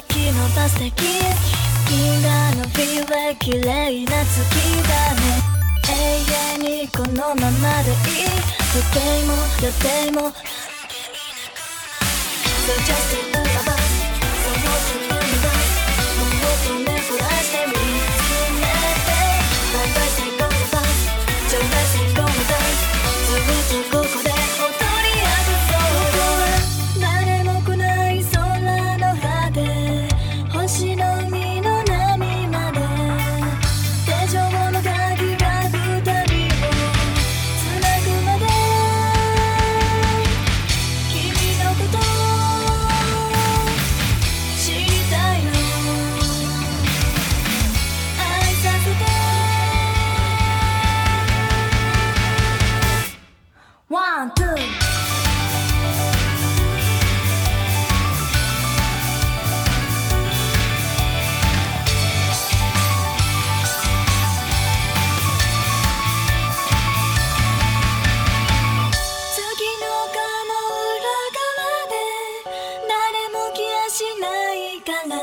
昨日パステキ銀河のビレ綺麗な月だね。永遠にこのままでいい。時計も予定も So just take the bus So what's the universe もっとねこらして見つめて Bye bye say go the bus ちょうだい say go the dance ずっとここで踊り明かそう誰も来ない空の果て星の海の波まで手錠の鍵が二人をつなぐまで君のこと知りたいの愛させて One, two月の丘の裏側で誰も来やしないから